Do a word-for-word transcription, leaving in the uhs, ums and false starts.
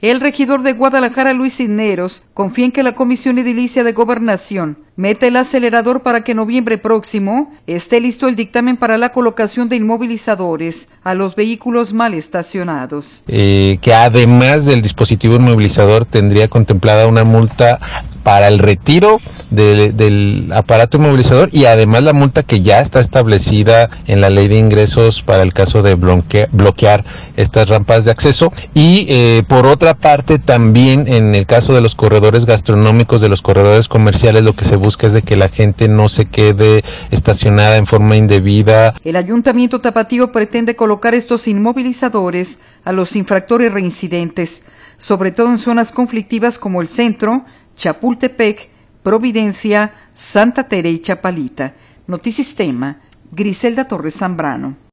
El regidor de Guadalajara, Luis Cisneros, confía en que la Comisión Edilicia de Gobernación mete el acelerador para que en noviembre próximo esté listo el dictamen para la colocación de inmovilizadores a los vehículos mal estacionados. Eh, que además del dispositivo inmovilizador tendría contemplada una multa para el retiro de, del aparato inmovilizador y además la multa que ya está establecida en la ley de ingresos para el caso de bloquear, bloquear estas rampas de acceso. Y eh, por otra parte también en el caso de los corredores gastronómicos, de los corredores comerciales, lo que se busca es de que la gente no se quede estacionada en forma indebida. El Ayuntamiento Tapatío pretende colocar estos inmovilizadores a los infractores reincidentes, sobre todo en zonas conflictivas como el centro, Chapultepec, Providencia, Santa Tere y Chapalita. Notisistema, Griselda Torres Zambrano.